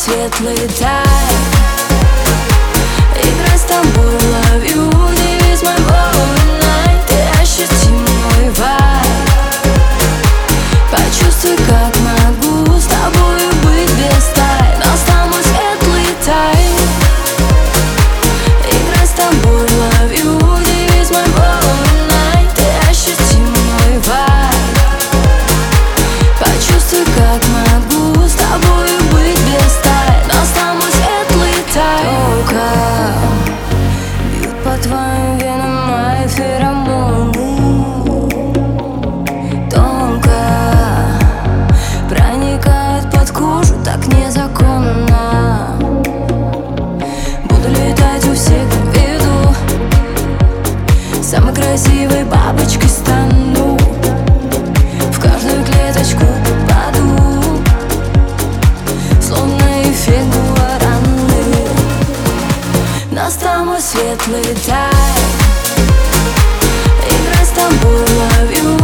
светлый тай. Играй с тобой, love you, девиз моего night. Ты ощути мой вайб, почувствуй, как могу с тобою быть без тайн. Настал мой светлый тай. Играй с тобой, love you, девиз моего night. Ты ощути мой вайб, почувствуй, как могу с тобою быть без тайн. Настал мой светлый тай. Тока бьют по твоим венам мои феромоны. Тонко проникает под кожу, так незаконно. Буду летать у всех в виду, самой красивой бабочкой стану. В каждую клеточку попаду, словно эффект Гуараны. Настал мой светлый тай. Играй с тобой, love you,